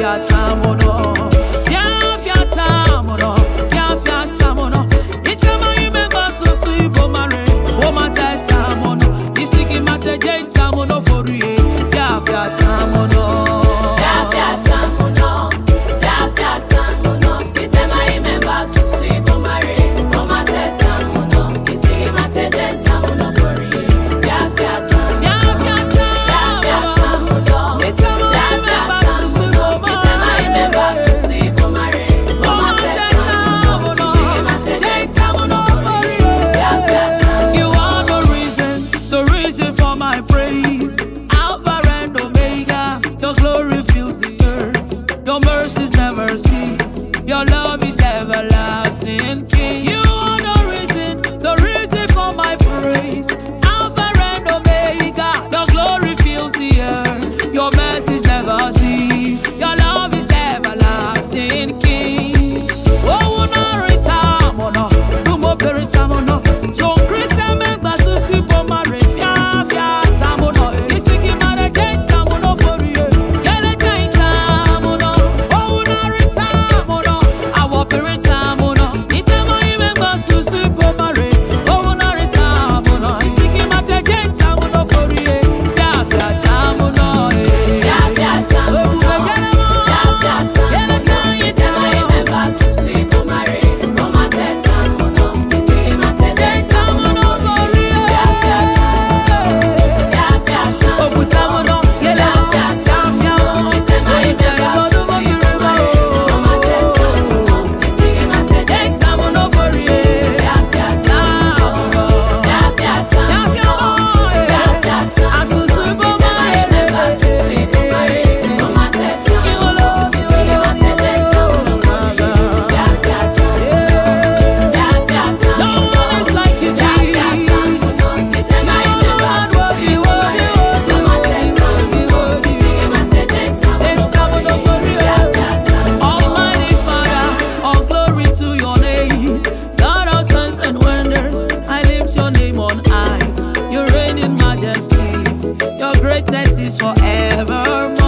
Your love is everlasting, King. You are the reason for my praise. Alpha and Omega, your glory fills the earth. Your mercies never cease. Your love is everlasting, King. Oh, no return, no, no more return, no. So Christian members who see for my refia, tamono. It's a game at a gate, tamono for you. Yellow giant, tamono. Oh, no return, no. Our parents, tamono. It's a my members who see for my refia. Oh, no return, no. It's a game at a gate, tamono for you. Fia, tamono. Fia, tamono. Yellow giant, tamono. Who see for my refia. Your greatness is forever.